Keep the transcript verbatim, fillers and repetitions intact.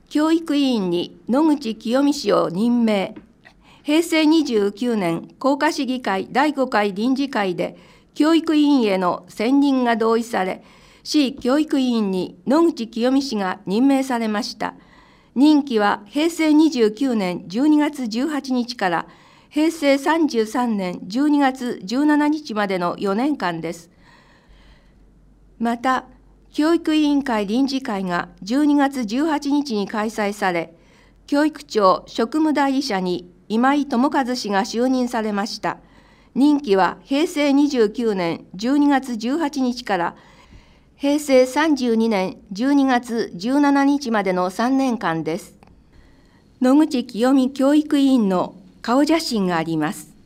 教育委員に野口清美氏を任命。へいせいにじゅうきゅうねん甲賀市議会だいごかい臨時会で教育委員への選任が同意され、市教育委員に野口清美氏が任命されました。任期はへいせいにじゅうきゅうねんじゅうにがつじゅうはちにちからへいせいさんじゅうさんねんじゅうにがつじゅうしちにちまでのよねんかんです。また、教育委員会臨時会がじゅうにがつじゅうはちにちに開催され、教育庁職務代理者に今井智和氏が就任されました。任期はへいせいにじゅうきゅうねんじゅうにがつじゅうはちにちからへいせいさんじゅうにねんじゅうにがつじゅうしちにちまでのさんねんかんです。野口清美教育委員の顔写真があります。